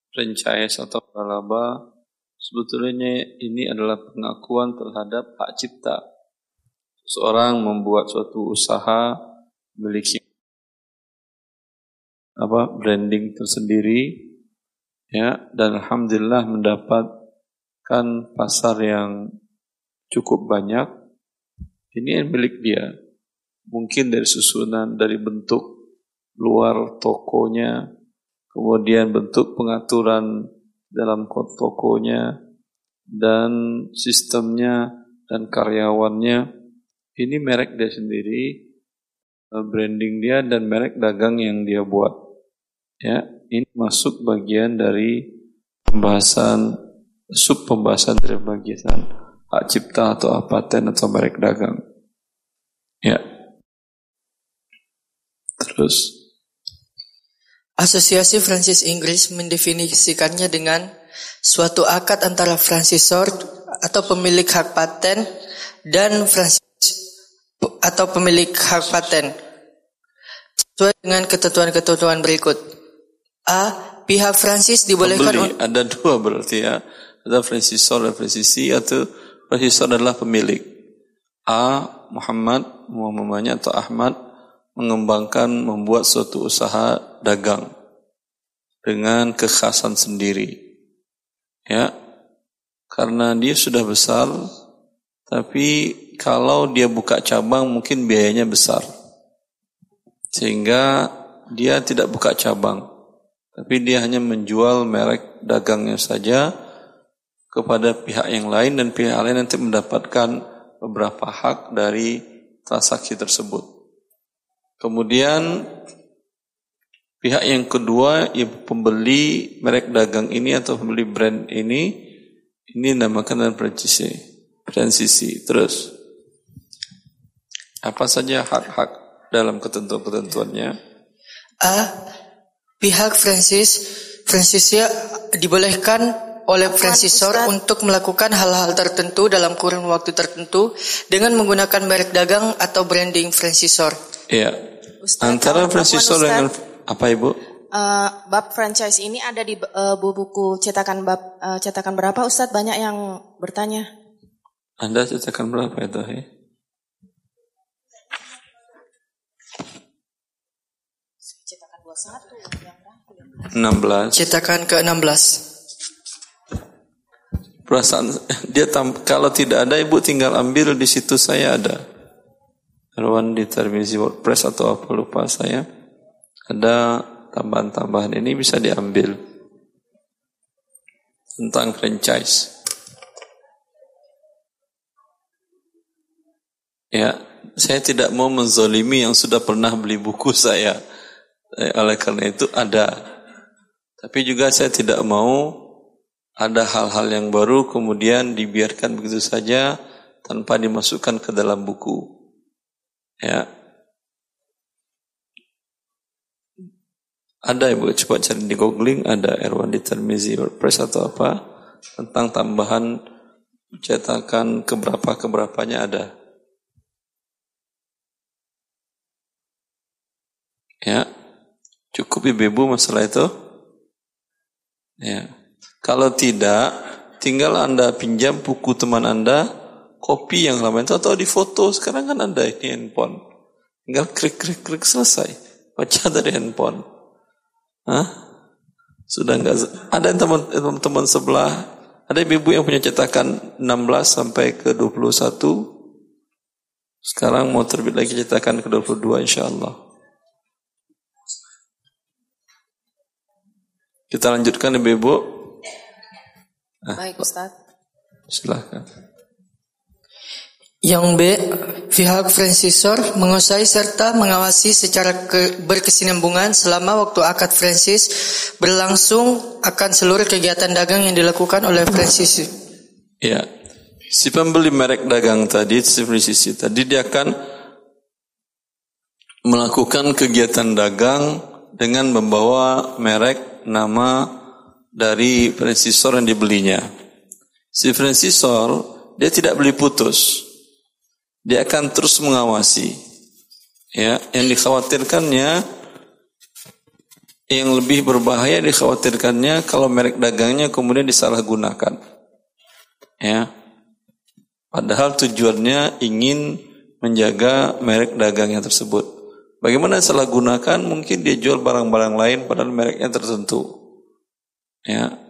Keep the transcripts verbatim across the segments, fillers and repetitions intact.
franchise atau laba, sebetulnya ini adalah pengakuan terhadap hak cipta. Seorang membuat suatu usaha, memiliki apa branding tersendiri, ya, dan alhamdulillah mendapatkan pasar yang cukup banyak. Ini milik dia. Mungkin dari susunan, dari bentuk luar tokonya, kemudian bentuk pengaturan dalam tokonya, dan sistemnya, dan karyawannya. Ini merek dia sendiri, branding dia, dan merek dagang yang dia buat. Ya, ini masuk bagian dari pembahasan, sub pembahasan dari bagian hak cipta atau paten atau merek dagang. Ya. Terus Asosiasi Fransis Inggris mendefinisikannya dengan suatu akad antara franchisor atau pemilik hak paten dan franchise atau pemilik hak paten sesuai dengan ketentuan-ketentuan berikut. A. Pihak franchise dibolehkan pembeli, ada dua berarti ya. Ada franchisor dan franchisee, atau franchisor adalah pemilik. A. Muhammad, Muhammadnya atau Ahmad mengembangkan, membuat suatu usaha dagang dengan kekhasan sendiri. Ya. Karena dia sudah besar, tapi kalau dia buka cabang mungkin biayanya besar. Sehingga dia tidak buka cabang, tapi dia hanya menjual merek dagangnya saja kepada pihak yang lain, dan pihak lain nanti mendapatkan beberapa hak dari transaksi tersebut. Kemudian pihak yang kedua, ya, pembeli merek dagang ini atau pembeli brand ini, ini namakan dan franchisee. Franchisee. Terus apa saja hak-hak dalam ketentuan-ketentuannya? A. Pihak franchise franchisee dibolehkan oleh franchisor untuk melakukan hal-hal tertentu dalam kurun waktu tertentu dengan menggunakan merek dagang atau branding franchisor. Iya. Antara franchisor dengan apa, Ibu? Uh, bab franchise ini ada di uh, buku cetakan bab uh, cetakan berapa, Ustadz? Banyak yang bertanya. Anda cetakan berapa itu? Ya? Cetakan dua puluh satu yang enam belas. Cetakan ke enam belas. Perasaan dia tam, kalau tidak ada, Ibu tinggal ambil di situ, saya ada. Erwan di Tirmizi WordPress atau apa lupa saya. Ada tambahan-tambahan ini bisa diambil tentang franchise. Ya, saya tidak mau menzolimi yang sudah pernah beli buku saya. Oleh karena itu ada. Tapi juga saya tidak mau ada hal-hal yang baru kemudian dibiarkan begitu saja tanpa dimasukkan ke dalam buku. Ya. Ada, Ibu, coba cari di googling, ada Erwan di Tirmizi WordPress atau apa tentang tambahan cetakan keberapa-keberapanya ada. Ya. Cukup, Ibu, masalah itu? Ya. Kalau tidak, tinggal Anda pinjam buku teman Anda, kopi yang lama itu, atau di foto. Sekarang kan ada ini handphone. Tinggal klik-klik-klik selesai. Baca dari handphone. Hah? Sudah enggak ada teman-teman sebelah, ada ibu yang punya cetakan enam belas sampai ke dua puluh satu. Sekarang mau terbit lagi cetakan ke dua puluh dua insyaallah. Kita lanjutkan, Ibu-ibu. Ah, baik, Ustaz. Silakan. Yang B, pihak franchisor menguasai serta mengawasi secara ke, berkesinambungan selama waktu akad franchise berlangsung akan seluruh kegiatan dagang yang dilakukan oleh franchisee. Ya, si pembeli merek dagang tadi, si franchisee tadi, dia akan melakukan kegiatan dagang dengan membawa merek, nama dari franchisor yang dibelinya. Si franchisor, dia tidak beli putus. Dia akan terus mengawasi. Ya, yang dikhawatirkannya yang lebih berbahaya dikhawatirkannya kalau merek dagangnya kemudian disalahgunakan. Ya. Padahal tujuannya ingin menjaga merek dagangnya tersebut. Bagaimana salah gunakan? Mungkin dia jual barang-barang lain padahal mereknya tertentu. Ya.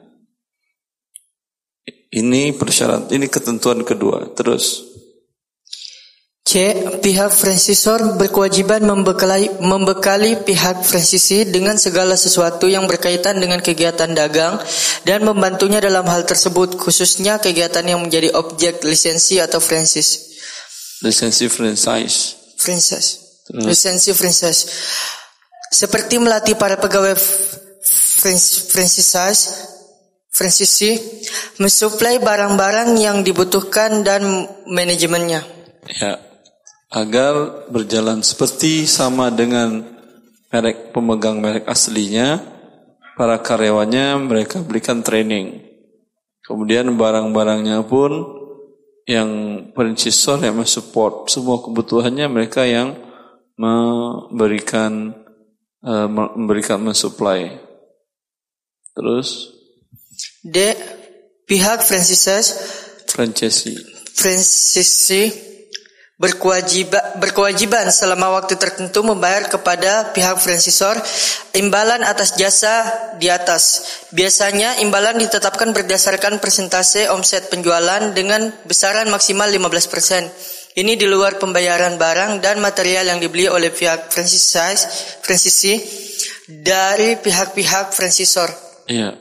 Ini persyarat, ini ketentuan kedua. Terus C. Pihak franchisor berkewajiban membekali, membekali pihak franchisee dengan segala sesuatu yang berkaitan dengan kegiatan dagang dan membantunya dalam hal tersebut, khususnya kegiatan yang menjadi objek lisensi atau franchise. Lisensi franchise. Franchise. Lisensi franchise. Seperti melatih para pegawai franchise, franchisee, mensuplai barang-barang yang dibutuhkan dan manajemennya. Ya. Agar berjalan seperti sama dengan merek pemegang merek aslinya, para karyawannya mereka berikan training. Kemudian barang-barangnya pun yang franchisor yang mensupport semua kebutuhannya, mereka yang memberikan uh, memberikan mensuplai. Terus D. Pihak franchise franchisee franchisee berkewajiban, berkewajiban selama waktu tertentu membayar kepada pihak franchisor imbalan atas jasa di atas. Biasanya imbalan ditetapkan berdasarkan persentase omset penjualan dengan besaran maksimal lima belas persen. Ini di luar pembayaran barang dan material yang dibeli oleh pihak franchise, franchisee dari pihak-pihak franchisor. Iya.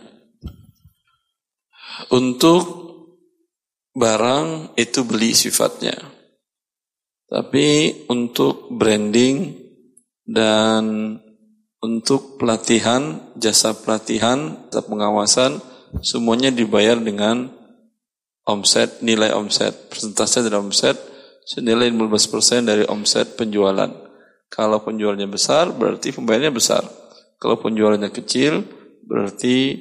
Untuk barang itu beli sifatnya. Tapi untuk branding dan untuk pelatihan, jasa pelatihan, jasa pengawasan, semuanya dibayar dengan omset, nilai omset. Persentase dari omset senilai lima belas persen dari omset penjualan. Kalau penjualannya besar, berarti pembayarannya besar. Kalau penjualannya kecil, berarti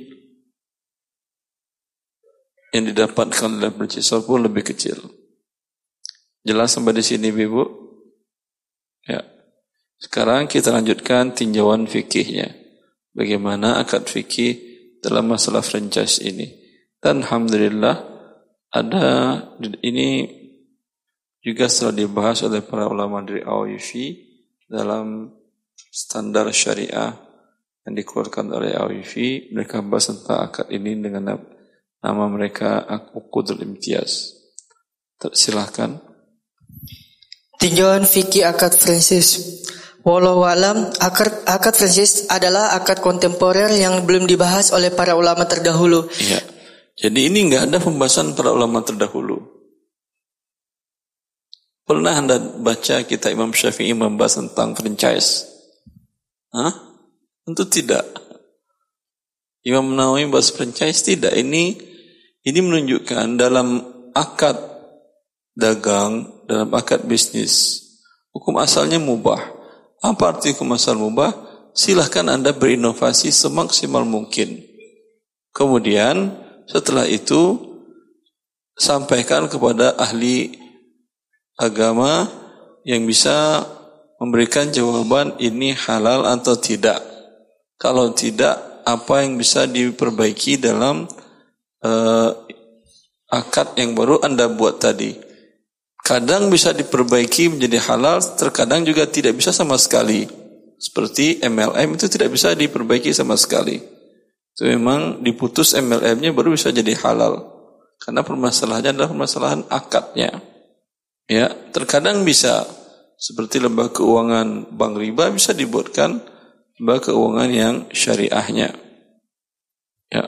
yang didapatkan oleh purchaser pun lebih kecil. Jelas sampai di sini, Ibu? Ya. Sekarang kita lanjutkan tinjauan fikihnya. Bagaimana akad fikih dalam masalah franchise ini. Dan alhamdulillah ada ini juga setelah dibahas oleh para ulama dari A W F I dalam standar syariah yang dikeluarkan oleh A W F I. Mereka bahas tentang akad ini dengan nama mereka Uqudul Imtiyaz. Silahkan. Tinjauan fikih akad franchise. Wallahu alam, akad, akad franchise adalah akad kontemporer yang belum dibahas oleh para ulama terdahulu. Iya. Jadi ini enggak ada pembahasan para ulama terdahulu. Pernah Anda baca kitab Imam Syafi'i membahas tentang franchise? Hah? Tentu tidak. Imam Nawawi membahas franchise tidak. Ini ini menunjukkan dalam akad dagang, dalam akad bisnis, hukum asalnya mubah. Apa arti hukum asal mubah? Silahkan Anda berinovasi semaksimal mungkin. Kemudian setelah itu sampaikan kepada ahli agama yang bisa memberikan jawaban ini halal atau tidak. Kalau tidak, apa yang bisa diperbaiki dalam uh, akad yang baru Anda buat tadi. Kadang bisa diperbaiki menjadi halal, terkadang juga tidak bisa sama sekali. Seperti M L M itu tidak bisa diperbaiki sama sekali. Itu memang diputus M L M-nya baru bisa jadi halal. Karena permasalahannya adalah permasalahan akadnya. Ya, terkadang bisa seperti lembaga keuangan bank riba bisa dibuatkan lembaga keuangan yang syariahnya. Ya.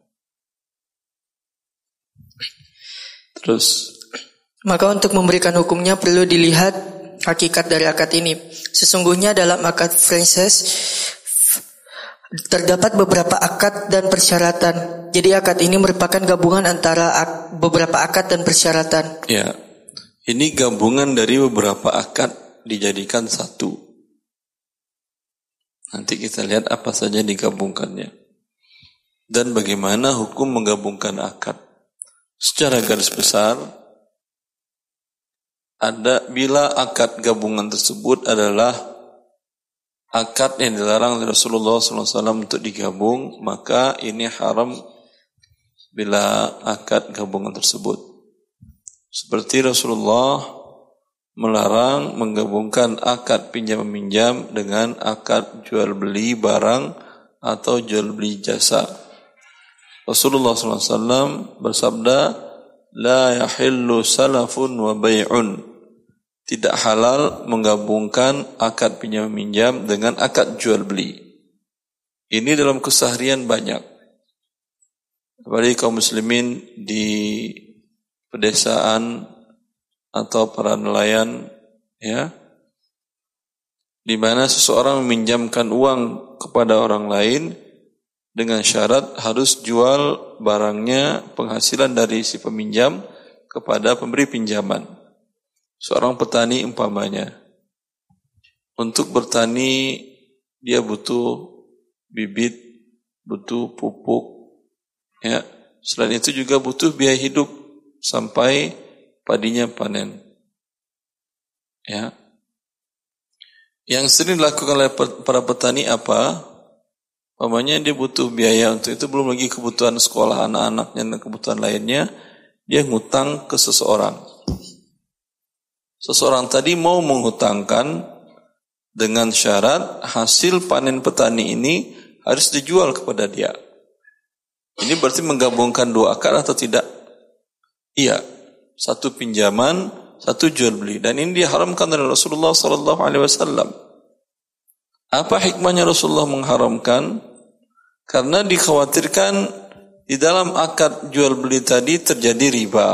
Terus maka untuk memberikan hukumnya perlu dilihat hakikat dari akad ini. Sesungguhnya dalam akad franchise terdapat beberapa akad dan persyaratan. Jadi akad ini merupakan gabungan antara ak- beberapa akad dan persyaratan. Ya, ini gabungan dari beberapa akad dijadikan satu. Nanti kita lihat apa saja digabungkannya. Dan bagaimana hukum menggabungkan akad. Secara garis besar, ada bila akad gabungan tersebut adalah akad yang dilarang oleh Rasulullah sallallahu alaihi wasallam untuk digabung, maka ini haram bila akad gabungan tersebut. Seperti Rasulullah melarang menggabungkan akad pinjam-meminjam dengan akad jual beli barang atau jual beli jasa. Rasulullah sallallahu alaihi wasallam bersabda, la yahillu salafun wa bay'un. Tidak halal menggabungkan akad pinjam-meminjam dengan akad jual beli. Ini dalam keseharian banyak. Apalagi kaum muslimin di pedesaan atau para nelayan, ya, di mana seseorang meminjamkan uang kepada orang lain dengan syarat harus jual barangnya, penghasilan dari si peminjam kepada pemberi pinjaman. Seorang petani umpamanya, untuk bertani dia butuh bibit, butuh pupuk, ya. Selain itu juga butuh biaya hidup sampai padinya panen, ya. Yang sering dilakukan oleh para petani apa? Umpamanya dia butuh biaya untuk itu, belum lagi kebutuhan sekolah anak-anaknya dan kebutuhan lainnya, dia ngutang ke seseorang. Seseorang tadi mau menghutangkan dengan syarat hasil panen petani ini harus dijual kepada dia. Ini berarti menggabungkan dua akad atau tidak? Iya, satu pinjaman, satu jual beli, dan ini diharamkan oleh Rasulullah sallallahu alaihi wasallam. Apa hikmahnya Rasulullah mengharamkan? Karena dikhawatirkan di dalam akad jual beli tadi terjadi riba.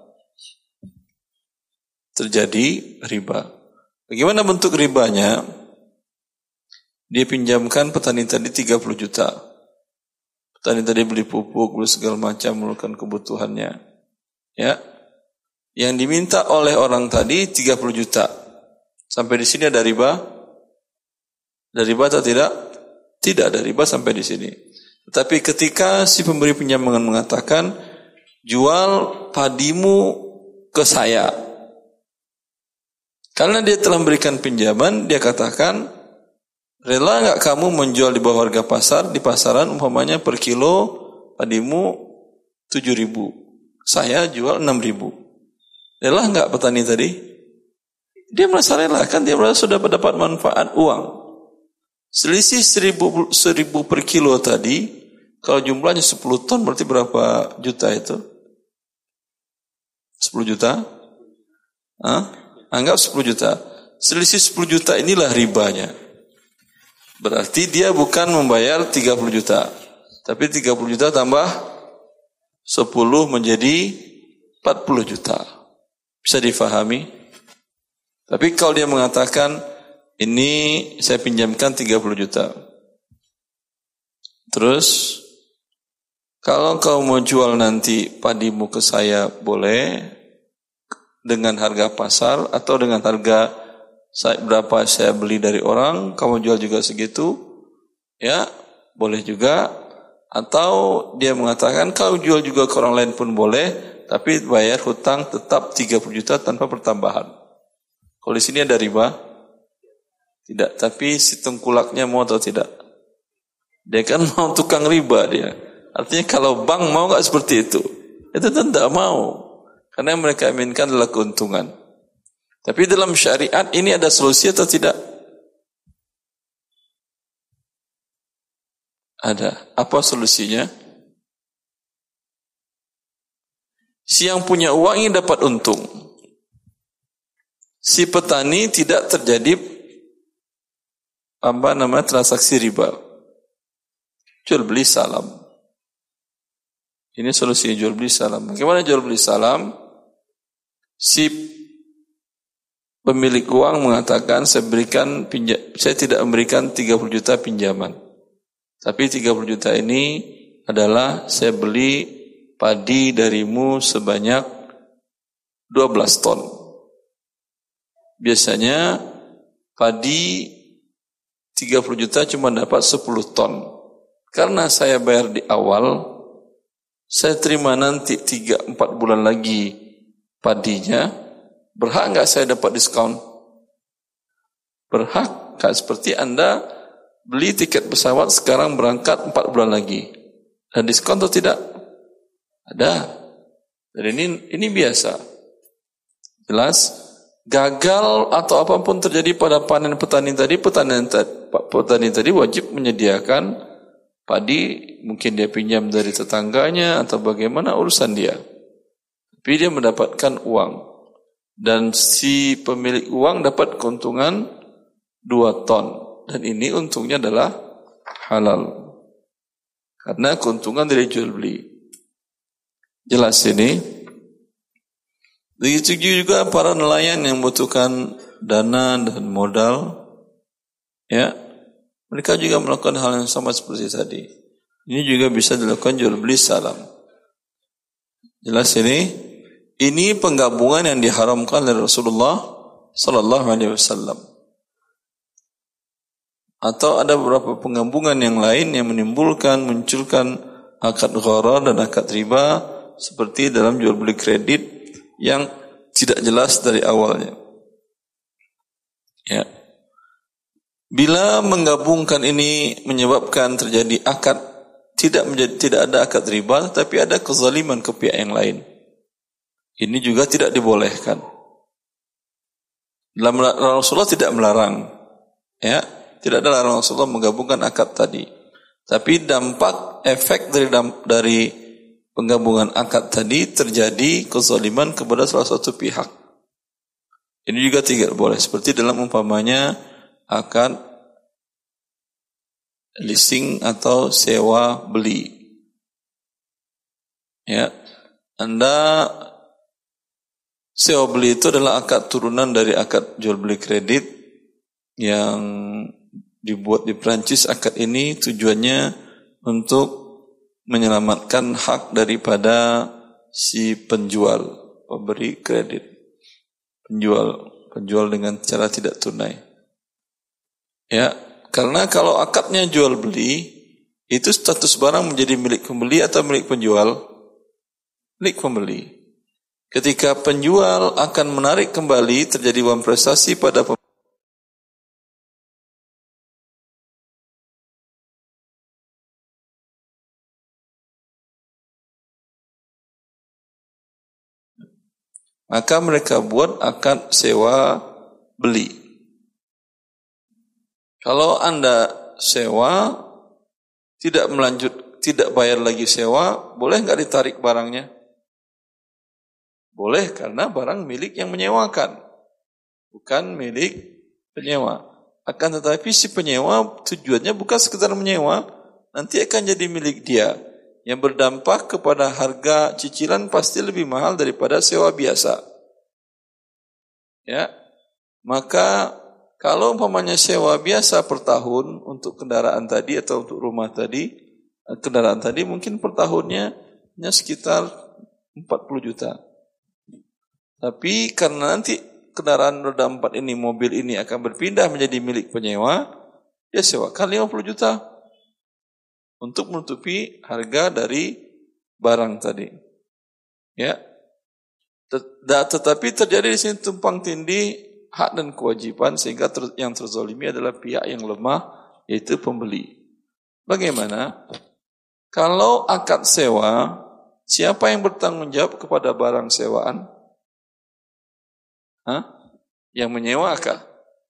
Terjadi riba. Bagaimana bentuk ribanya? Dia pinjamkan petani tadi tiga puluh juta. Petani tadi beli pupuk, beli segala macam, melakukan kebutuhannya. Ya. Yang diminta oleh orang tadi tiga puluh juta. Sampai di sini ada riba? Ada riba atau tidak? Tidak ada riba sampai di sini. Tetapi ketika si pemberi pinjaman mengatakan, jual padimu ke saya. Karena dia telah memberikan pinjaman, dia katakan, rela enggak kamu menjual di bawah harga pasar, di pasaran umpamanya per kilo padimu tujuh ribu. Saya jual enam ribu. Rela enggak petani tadi? Dia merasa rela, kan dia merasa sudah mendapat manfaat uang. Selisih seribu, seribu per kilo tadi, kalau jumlahnya sepuluh ton berarti berapa juta itu? sepuluh juta? Hah? Anggap sepuluh juta. Selisih sepuluh juta inilah ribanya. Berarti dia bukan membayar tiga puluh juta. Tapi tiga puluh juta tambah sepuluh menjadi empat puluh juta. Bisa difahami? Tapi kalau dia mengatakan, ini saya pinjamkan tiga puluh juta. Terus, kalau kau mau jual nanti padimu ke saya boleh, dengan harga pasar atau dengan harga saya, berapa saya beli dari orang, kamu jual juga segitu, ya boleh juga. Atau dia mengatakan kau jual juga ke orang lain pun boleh, tapi bayar hutang tetap tiga puluh juta tanpa pertambahan. Kalau di sini ada riba? Tidak, tapi si tengkulaknya mau atau tidak? Dia kan mau tukang riba dia. Artinya kalau bank mau nggak seperti itu? Itu tidak mau. Karena yang mereka inginkan adalah keuntungan. Tapi dalam syariat ini ada solusi atau tidak? Ada. Apa solusinya? Si yang punya uang ini dapat untung. Si petani tidak terjadi apa namanya transaksi riba. Jual beli salam. Ini solusi jual beli salam. Bagaimana jual beli salam? Si pemilik uang mengatakan saya berikan pinjam, saya tidak memberikan tiga puluh juta pinjaman. Tapi tiga puluh juta ini adalah saya beli padi darimu sebanyak dua belas ton. Biasanya padi tiga puluh juta cuma dapat sepuluh ton. Karena saya bayar di awal, saya terima nanti tiga empat bulan lagi padinya, berhak enggak saya dapat diskon? Berhak. Kayak seperti Anda beli tiket pesawat sekarang berangkat empat bulan lagi. Dan diskon atau tidak? Ada. Dan ini ini biasa. Jelas? Gagal atau apapun terjadi pada panen petani tadi, petani petani tadi wajib menyediakan padi, mungkin dia pinjam dari tetangganya atau bagaimana urusan dia. Tapi dia mendapatkan uang. Dan si pemilik uang dapat keuntungan dua ton. Dan ini untungnya adalah halal. Karena keuntungan dari jual beli. Jelas ini. Begitu juga para nelayan yang membutuhkan dana dan modal, ya, mereka juga melakukan hal yang sama seperti tadi. Ini juga bisa dilakukan jual beli salam. Jelas ini? Ini penggabungan yang diharamkan oleh Rasulullah Sallallahu Alaihi Wasallam. Atau ada beberapa penggabungan yang lain yang menimbulkan, munculkan akad gharar dan akad riba, seperti dalam jual beli kredit yang tidak jelas dari awalnya. Ya. Bila menggabungkan ini menyebabkan terjadi akad, tidak menjadi tidak ada akad riba, tapi ada kezaliman ke pihak yang lain. Ini juga tidak dibolehkan. Dalam Rasulullah tidak melarang. Ya, tidak ada larangan Rasulullah menggabungkan akad tadi. Tapi dampak efek dari dari penggabungan akad tadi terjadi kezaliman kepada salah satu pihak. Ini juga tidak boleh. Seperti dalam umpamanya akad leasing atau sewa beli. Ya, Anda sewa beli itu adalah akad turunan dari akad jual beli kredit yang dibuat di Prancis. Akad ini tujuannya untuk menyelamatkan hak daripada si penjual, pemberi kredit, penjual, penjual dengan cara tidak tunai. Ya, karena kalau akadnya jual beli, itu status barang menjadi milik pembeli atau milik penjual? Milik pembeli. Ketika penjual akan menarik kembali, terjadi uang prestasi pada pembeli. Maka mereka buat akad sewa beli. Kalau Anda sewa, tidak melanjut, tidak bayar lagi sewa, boleh nggak ditarik barangnya? Boleh, karena barang milik yang menyewakan, bukan milik penyewa. Akan tetapi si penyewa tujuannya bukan sekedar menyewa, nanti akan jadi milik dia, yang berdampak kepada harga cicilan pasti lebih mahal daripada sewa biasa. Ya, maka kalau umpamanya sewa biasa per tahun untuk kendaraan tadi atau untuk rumah tadi, kendaraan tadi mungkin per tahunnya hanya sekitar empat puluh juta. Tapi karena nanti kendaraan roda empat ini, mobil ini akan berpindah menjadi milik penyewa, dia sewakan lima puluh juta. Untuk menutupi harga dari barang tadi. Ya. Tetapi terjadi di sini tumpang tindih hak dan kewajiban, sehingga ter, yang terzalimi adalah pihak yang lemah, yaitu pembeli. Bagaimana? Kalau akad sewa, siapa yang bertanggung jawab kepada barang sewaan? Hah? Yang menyewa akad?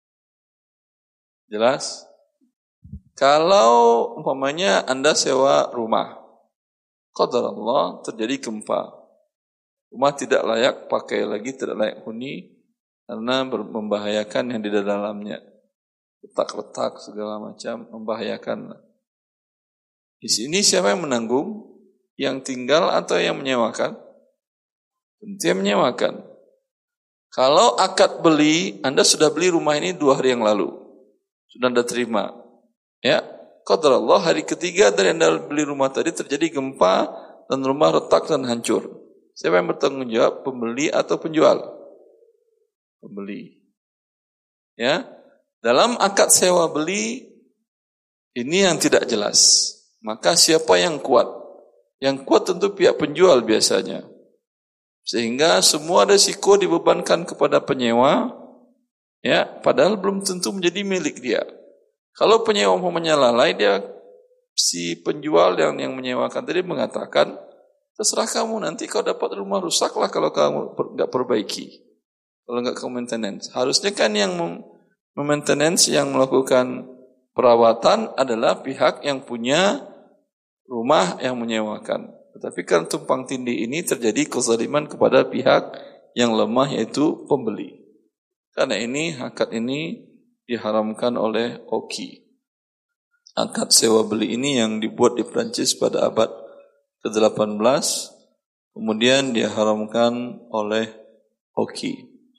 Jelas? Kalau umpamanya Anda sewa rumah, qadarullah terjadi gempa, rumah tidak layak pakai lagi, tidak layak huni karena membahayakan yang di dalamnya, retak-retak segala macam, membahayakan. Di sini siapa yang menanggung? Yang tinggal atau yang menyewakan? Tentu yang menyewakan. Kalau akad beli, Anda sudah beli rumah ini dua hari yang lalu, sudah Anda terima. Ya, qadarullah hari ketiga dari Anda beli rumah tadi terjadi gempa dan rumah retak dan hancur. Siapa yang bertanggung jawab? Pembeli atau penjual? Pembeli. Ya, dalam akad sewa beli ini yang tidak jelas. Maka siapa yang kuat? Yang kuat tentu pihak penjual biasanya. Sehingga semua risiko dibebankan kepada penyewa Ya, padahal belum tentu menjadi milik dia. Kalau penyewa umpamanya lalai, dia si penjual yang yang menyewakan tadi mengatakan, terserah kamu, nanti kau dapat rumah rusaklah kalau kamu enggak perbaiki. Kalau enggak kamu maintenance. Harusnya kan yang memaintenance, yang melakukan perawatan adalah pihak yang punya rumah yang menyewakan. Tetapi kan tumpang tindih ini terjadi kezaliman kepada pihak yang lemah, yaitu pembeli. Karena ini, akad ini diharamkan oleh Oki. Akad sewa beli ini yang dibuat di Prancis pada abad ke delapan belas, kemudian diharamkan oleh Oki.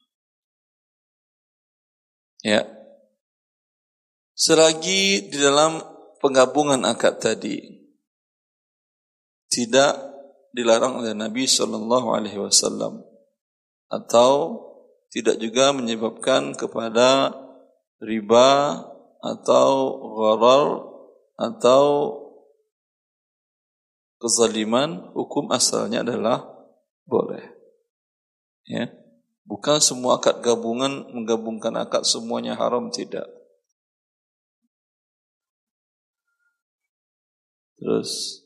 Ya. Selagi di dalam penggabungan akad tadi tidak dilarang oleh Nabi Shallallahu Alaihi Wasallam atau tidak juga menyebabkan kepada riba atau gharar atau kezaliman, hukum asalnya adalah boleh. Ya, bukan semua akad gabungan menggabungkan akad semuanya haram, tidak. Terus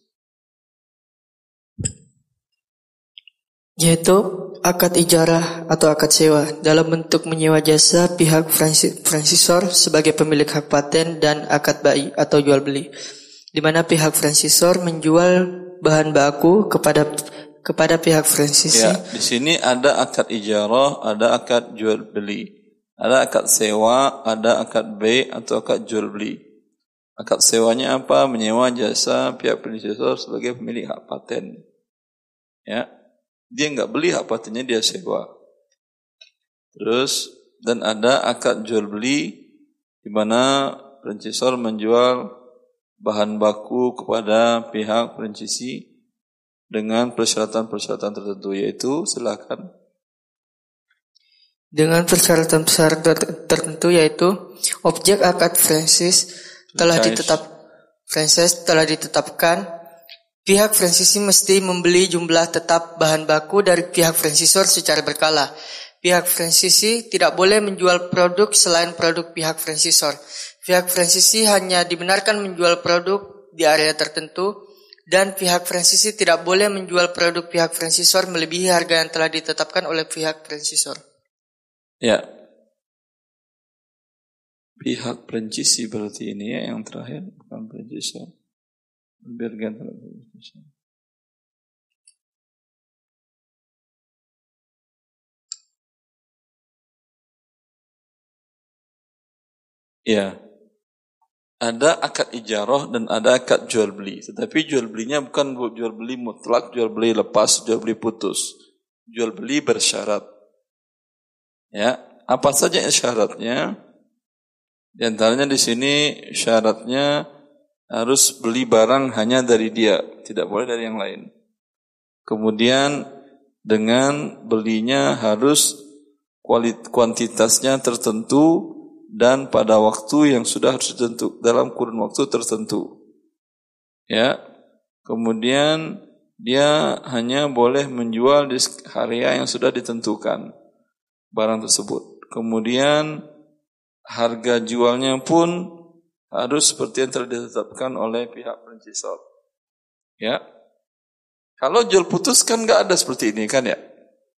yaitu akad ijarah atau akad sewa dalam bentuk menyewa jasa pihak franchisor sebagai pemilik hak paten, dan akad bai atau jual beli di mana pihak franchisor menjual bahan baku kepada kepada pihak franchisee. Ya, di sini ada akad ijarah, ada akad jual beli, ada akad sewa, ada akad bai atau akad jual beli. Akad sewanya apa? Menyewa jasa pihak franchisor sebagai pemilik hak paten. Ya. Dia enggak beli hak patennya, dia sewa. Terus, dan ada akad jual beli di mana franchisor menjual bahan baku kepada pihak franchisee dengan persyaratan-persyaratan tertentu, yaitu silakan. Dengan persyaratan-persyaratan tertentu yaitu objek akad franchise telah ditetap franchise telah ditetapkan. Pihak franchisee mesti membeli jumlah tetap bahan baku dari pihak franchisor secara berkala. Pihak franchisee tidak boleh menjual produk selain produk pihak franchisor. Pihak franchisee hanya dibenarkan menjual produk di area tertentu, dan pihak franchisee tidak boleh menjual produk pihak franchisor melebihi harga yang telah ditetapkan oleh pihak franchisor. Ya. Pihak franchisee berarti ini ya yang terakhir, bukan franchisor. Biar ganti. Ya, ada akad ijarah dan ada akad jual beli. Tetapi jual belinya bukan jual beli mutlak, jual beli lepas, jual beli putus. Jual beli bersyarat. Ya, apa saja syaratnya? Di antaranya di sini syaratnya harus beli barang hanya dari dia, tidak boleh dari yang lain. Kemudian dengan belinya harus kuantitasnya tertentu dan pada waktu yang sudah harus tertentu, dalam kurun waktu tertentu. Ya. Kemudian dia hanya boleh menjual di area yang sudah ditentukan barang tersebut. Kemudian harga jualnya pun harus seperti yang telah ditetapkan oleh pihak franchisor. Ya. Kalau jual putus kan enggak ada seperti ini kan ya.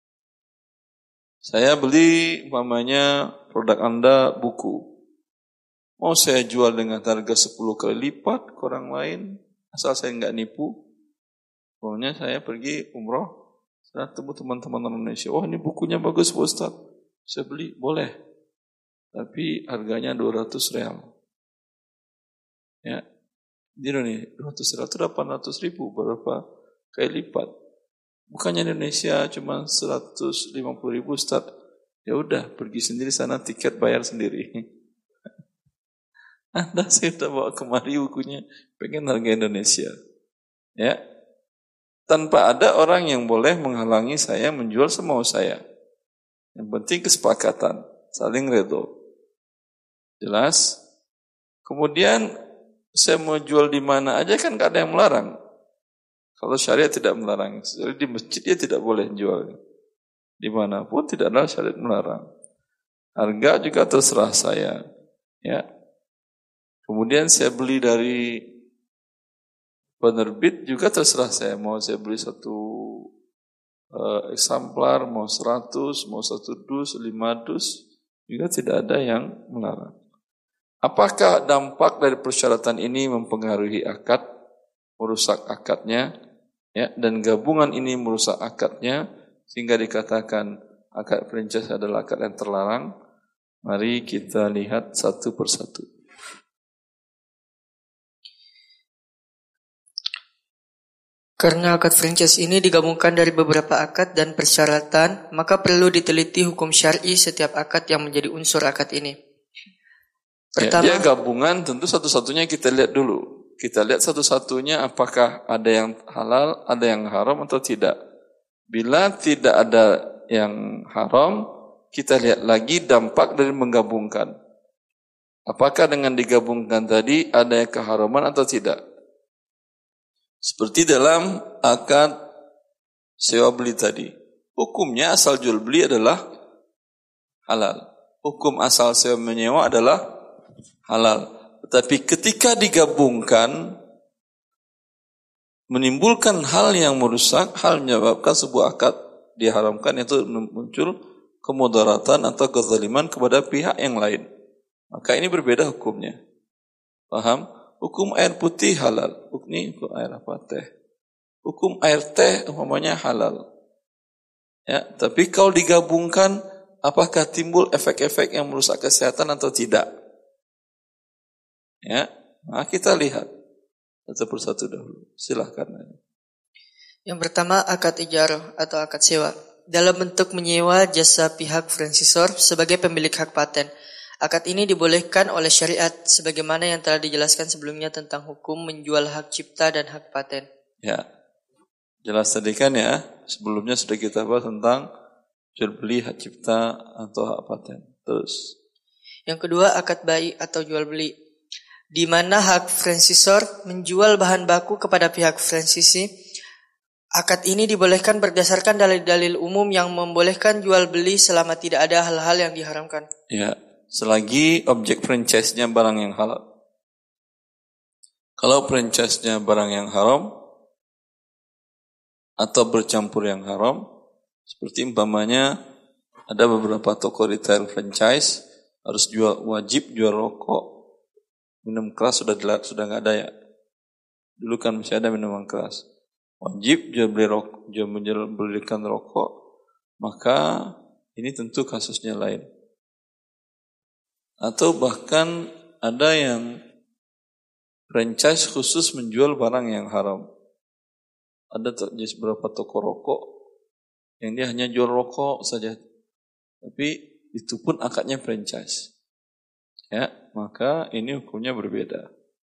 Saya beli umpamanya produk Anda buku. Mau saya jual dengan harga sepuluh kali lipat ke orang lain, asal saya enggak nipu. Pokoknya saya pergi umroh, saya temu teman-teman Indonesia. Oh, ini bukunya bagus Pak Ustaz. Saya beli, boleh. Tapi harganya dua ratus real. Ya, di Indonesia dua ratus ribu itu delapan ratus ribu, berapa kali lipat. Bukannya Indonesia cuma seratus lima puluh ribu Ustaz. Ya udah, pergi sendiri sana, tiket bayar sendiri. Anda saya sudah bawa kemari bukunya, pengen harga Indonesia. Ya, tanpa ada orang yang boleh menghalangi saya menjual semau saya. Yang penting kesepakatan, saling redha. Jelas? Kemudian saya mau jual di mana aja kan gak ada yang melarang. Kalau syariat tidak melarang. Jadi di masjid dia tidak boleh jual. Dimanapun tidak ada syariat melarang. Harga juga terserah saya. Ya. Kemudian saya beli dari penerbit juga terserah saya. Mau saya beli satu uh, eksemplar, mau seratus, mau satu dus, lima dus, juga tidak ada yang melarang. Apakah dampak dari persyaratan ini mempengaruhi akad, merusak akadnya, ya, dan gabungan ini merusak akadnya, sehingga dikatakan akad franchise adalah akad yang terlarang? Mari kita lihat satu persatu. Karena akad franchise ini digabungkan dari beberapa akad dan persyaratan, maka perlu diteliti hukum syar'i setiap akad yang menjadi unsur akad ini. Pertama, ya, dia gabungan, tentu satu-satunya kita lihat dulu. Kita lihat satu-satunya apakah ada yang halal, ada yang haram atau tidak. Bila tidak ada yang haram, kita lihat lagi dampak dari menggabungkan. Apakah dengan digabungkan tadi ada keharaman atau tidak? Seperti dalam akad sewa beli tadi. Hukumnya asal jual beli adalah halal. Hukum asal sewa menyewa adalah halal. Tetapi ketika digabungkan, menimbulkan hal yang merusak, hal menyebabkan sebuah akad diharamkan, itu muncul kemudaratan atau kezaliman kepada pihak yang lain. Maka ini berbeda hukumnya. Paham? Hukum air putih halal. Hukum ini hukum air apa? Teh. Hukum air teh umpamanya halal. Ya, tapi kalau digabungkan, apakah timbul efek-efek yang merusak kesehatan atau tidak? Ya, nah kita lihat satu persatu dahulu. Silahkan. Yang pertama, akad ijarah atau akad sewa. Dalam bentuk menyewa jasa pihak franchisor sebagai pemilik hak paten. Akad ini dibolehkan oleh syariat sebagaimana yang telah dijelaskan sebelumnya tentang hukum menjual hak cipta dan hak paten. Ya, jelas tadi kan ya. Sebelumnya sudah kita bahas tentang jual beli hak cipta atau hak paten. Terus. Yang kedua, akad bai atau jual beli, di mana hak franchisor menjual bahan baku kepada pihak franchisee. Akad ini dibolehkan berdasarkan dalil-dalil umum yang membolehkan jual beli selama tidak ada hal-hal yang diharamkan. Ya, selagi objek franchise-nya barang yang halal. Kalau franchise-nya barang yang haram atau bercampur yang haram, seperti umpamanya ada beberapa toko retail franchise harus jual, wajib jual rokok, minum keras sudah sudah nggak ada ya. Dulu kan masih ada minuman keras. Wajib jual beli rokok, jual belikan rokok, maka ini tentu kasusnya lain. Atau bahkan ada yang franchise khusus menjual barang yang haram. Ada beberapa toko rokok yang dia hanya jual rokok saja, tapi itu pun akadnya franchise. Ya, maka ini hukumnya berbeda.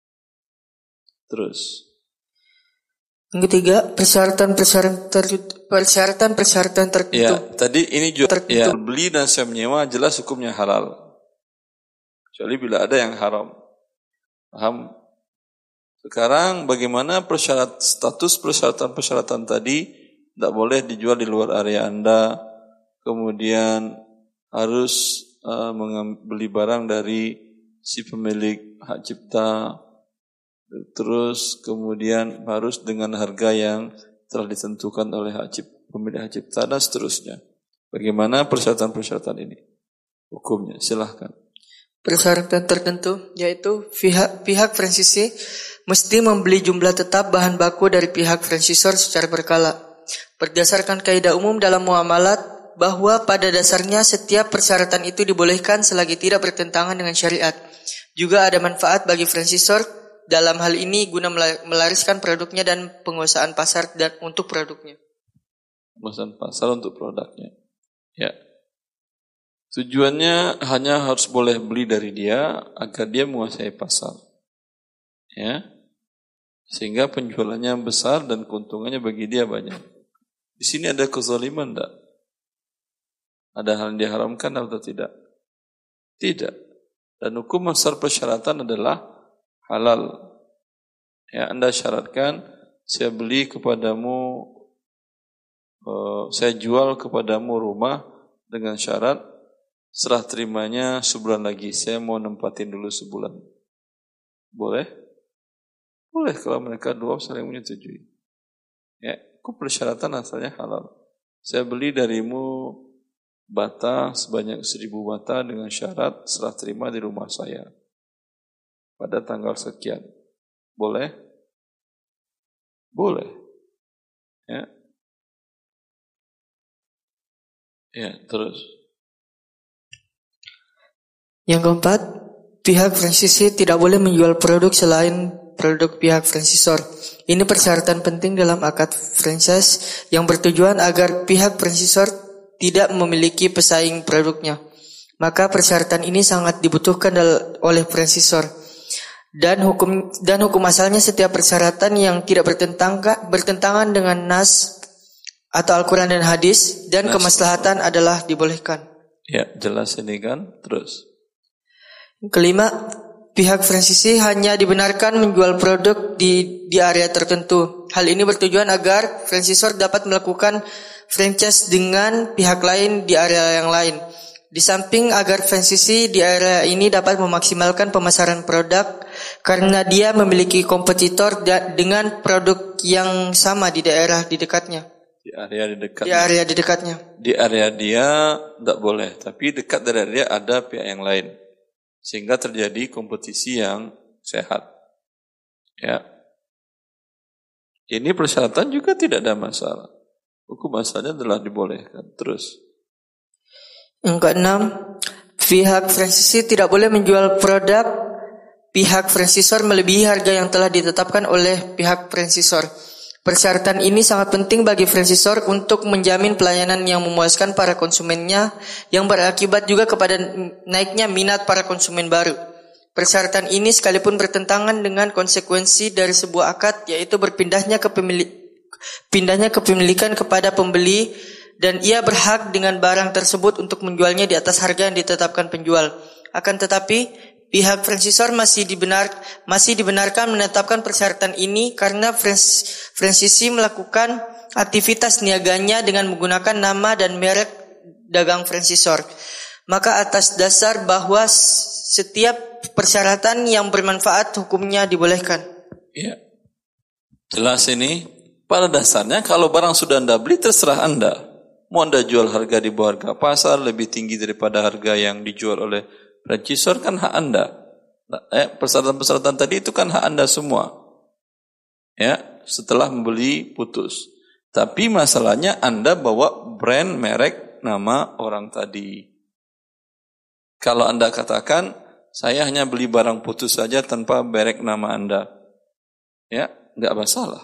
Terus. Yang ketiga, persyaratan-persyaratan persyaratan-persyaratan tertentu. Ya, tadi ini jual tertentu. Ya, beli dan sewa menyewa jelas hukumnya halal. Kecuali bila ada yang haram. Paham? Sekarang bagaimana persyarat status persyaratan-persyaratan tadi? Tidak boleh dijual di luar area Anda. Kemudian harus uh, membeli barang dari si pemilik hak cipta. Terus kemudian harus dengan harga yang telah ditentukan oleh hak cipta, pemilik hak cipta dan seterusnya. Bagaimana persyaratan-persyaratan ini? Hukumnya, silahkan. Persyaratan tertentu yaitu pihak pihak franchisee mesti membeli jumlah tetap bahan baku dari pihak franchisor secara berkala. Berdasarkan kaidah umum dalam muamalat bahwa pada dasarnya setiap persyaratan itu dibolehkan selagi tidak bertentangan dengan syariat. Juga ada manfaat bagi franchisor dalam hal ini guna melariskan produknya dan penguasaan pasar dan untuk produknya. Penguasaan pasar untuk produknya. Ya. Tujuannya hanya harus boleh beli dari dia agar dia menguasai pasar. Ya. Sehingga penjualannya besar dan keuntungannya bagi dia banyak. Di sini ada kezaliman enggak? Ada hal yang diharamkan atau tidak? Tidak. Dan hukum dasar persyaratan adalah halal. Ya, Anda syaratkan saya beli kepadamu, uh, saya jual kepadamu rumah dengan syarat serah terimanya sebulan lagi. Saya mau nempatin dulu sebulan. Boleh? Boleh kalau mereka dua saling menyetujui. Ya, itu persyaratan asalnya halal. Saya beli darimu bata sebanyak seribu bata dengan syarat serah terima di rumah saya pada tanggal sekian. Boleh? Boleh. Ya. Ya, terus. Yang keempat, pihak franchisee tidak boleh menjual produk selain produk pihak franchisor. Ini persyaratan penting dalam akad franchise yang bertujuan agar pihak franchisor tidak memiliki pesaing produknya. Maka persyaratan ini sangat dibutuhkan oleh franchisor. Dan hukum dan hukum asalnya setiap persyaratan yang tidak bertentangan bertentangan dengan nas atau Al-Quran dan hadis dan nas, kemaslahatan adalah dibolehkan. Ya, jelas ini kan. Terus. Kelima, pihak franchisee hanya dibenarkan menjual produk di di area tertentu. Hal ini bertujuan agar franchisor dapat melakukan franchise dengan pihak lain di area yang lain. Di samping agar franchisee di area ini dapat memaksimalkan pemasaran produk karena dia memiliki kompetitor da- dengan produk yang sama di daerah di dekatnya. Di area di dekatnya. Di area di dekatnya. Di area dia tidak boleh, tapi dekat dari dia ada pihak yang lain. Sehingga terjadi kompetisi yang sehat. Ya. Ini persyaratan juga tidak ada masalah. Hukum asalnya adalah dibolehkan. Terus. Yang keenam, pihak franchisee tidak boleh menjual produk pihak franchisor melebihi harga yang telah ditetapkan oleh pihak franchisor. Persyaratan ini sangat penting bagi franchisor untuk menjamin pelayanan yang memuaskan para konsumennya yang berakibat juga kepada naiknya minat para konsumen baru. Persyaratan ini sekalipun bertentangan dengan konsekuensi dari sebuah akad, yaitu berpindahnya kepemilik, pindahnya kepemilikan kepada pembeli dan ia berhak dengan barang tersebut untuk menjualnya di atas harga yang ditetapkan penjual. Akan tetapi pihak franchisor masih dibenar masih dibenarkan menetapkan persyaratan ini karena franchisee melakukan aktivitas niaganya dengan menggunakan nama dan merek dagang franchisor. Maka atas dasar bahwa setiap persyaratan yang bermanfaat hukumnya dibolehkan. Ya. Jelas ini. Pada dasarnya kalau barang sudah Anda beli terserah Anda. Mau Anda jual harga di bawah harga pasar lebih tinggi daripada harga yang dijual oleh franchisor kan hak Anda. Eh, persyaratan-persyaratan tadi itu kan hak Anda semua. Ya, setelah membeli putus. Tapi masalahnya Anda bawa brand, merek, nama orang tadi. Kalau Anda katakan, saya hanya beli barang putus saja tanpa merek nama Anda. Ya, enggak masalah.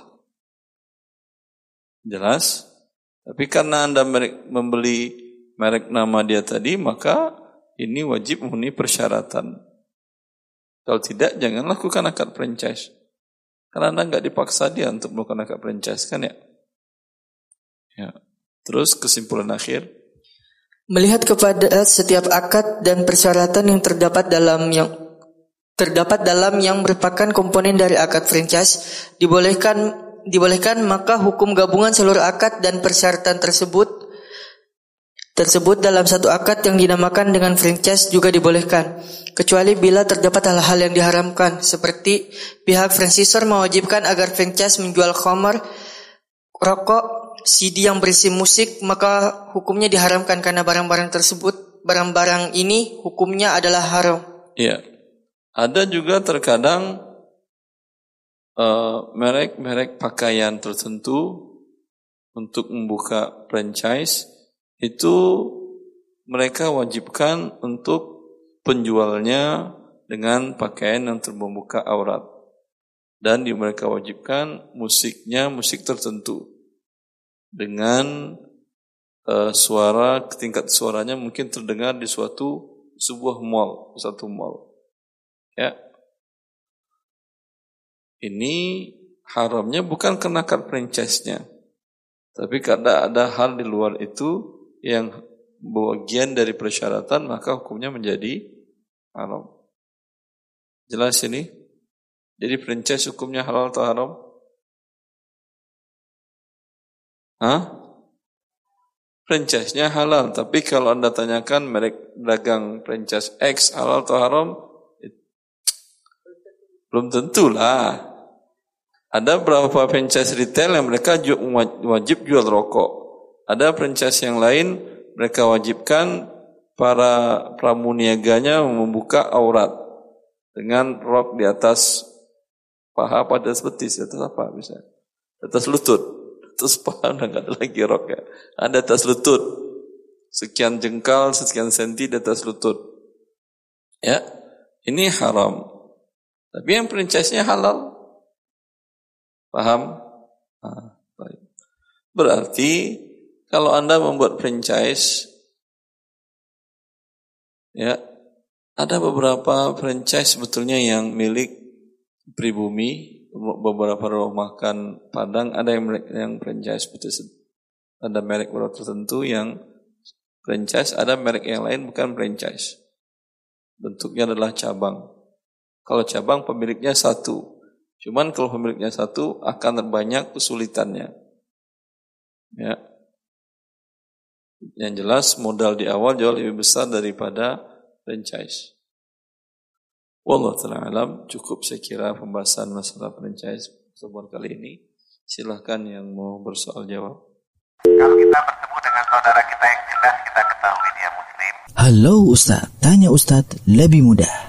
Jelas? Tapi karena Anda merek, membeli merek nama dia tadi, maka ini wajib memenuhi persyaratan. Kalau tidak, jangan lakukan akad franchise. Karena Anda enggak dipaksa dia untuk melakukan akad franchise, kan ya? Ya. Terus kesimpulan akhir. Melihat kepada setiap akad dan persyaratan yang terdapat dalam yang terdapat dalam yang merupakan komponen dari akad franchise, dibolehkan dibolehkan maka hukum gabungan seluruh akad dan persyaratan tersebut tersebut dalam satu akad yang dinamakan dengan franchise juga dibolehkan, kecuali bila terdapat hal-hal yang diharamkan, seperti pihak franchisor mewajibkan agar franchise menjual khamar, rokok, C D yang berisi musik, maka hukumnya diharamkan karena barang-barang tersebut, barang-barang ini hukumnya adalah haram. Iya. Ada juga terkadang uh, merek-merek pakaian tertentu untuk membuka franchise itu mereka wajibkan untuk penjualnya dengan pakaian yang membuka aurat, dan di mereka wajibkan musiknya musik tertentu dengan uh, suara tingkat suaranya mungkin terdengar di suatu sebuah mall, satu mall. Ya. Ini haramnya bukan karena akad franchise-nya, tapi karena ada hal di luar itu yang bagian dari persyaratan, maka hukumnya menjadi haram. Jelas ini? Jadi franchise hukumnya halal atau haram? Hah? franchise-nya halal. Tapi kalau Anda tanyakan merek dagang franchise X halal atau haram, belum tentulah. Ada beberapa franchise retail yang mereka wajib jual rokok. Ada franchise yang lain mereka wajibkan para pramuniaganya membuka aurat dengan rok di atas paha, pada betis, di atas apa bisa? Di atas lutut. Terus paham enggak ada lagi rok ya. Ada atas lutut. Sekian jengkal, sekian senti di atas lutut. Ya. Ini haram. Tapi yang franchise-nya halal. Paham? Nah, baik. Berarti kalau Anda membuat franchise, ya, ada beberapa franchise sebetulnya yang milik pribumi. Beberapa rumah makan Padang ada yang yang franchise betul, ada merek tertentu yang franchise, ada merek yang lain bukan franchise. Bentuknya adalah cabang. Kalau cabang pemiliknya satu, cuman kalau pemiliknya satu akan terbanyak kesulitannya. Ya, yang jelas modal di awal jauh lebih besar daripada franchise. Wallahu ta'ala alam, cukup saya kira pembahasan masalah franchise pertemuan kali ini. Silahkan yang mau bersoal jawab. Kalau kita bertemu dengan saudara kita yang jelas kita ketahui dia muslim. Halo Ustaz, tanya Ustaz lebih mudah.